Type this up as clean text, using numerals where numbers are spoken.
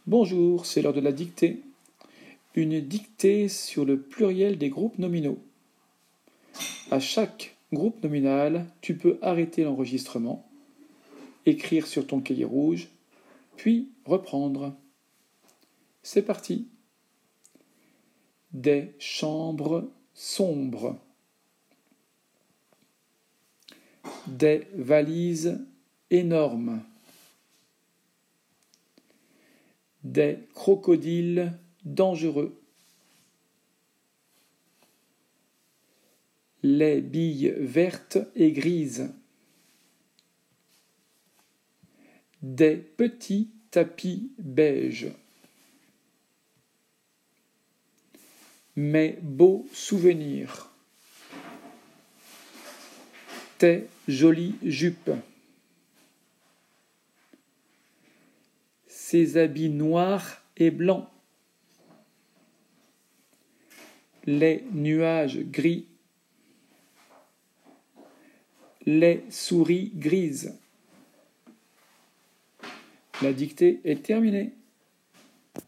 Bonjour, c'est l'heure de la dictée. Une dictée sur le pluriel des groupes nominaux. À chaque groupe nominal, tu peux arrêter l'enregistrement, écrire sur ton cahier rouge, puis reprendre. C'est parti. Des chambres sombres. Des valises énormes. Des crocodiles dangereux. Les billes vertes et grises. Des petits tapis beige. Mes beaux souvenirs. Tes jolies jupes. Ses habits noirs et blancs. Les nuages gris. Les souris grises. La dictée est terminée.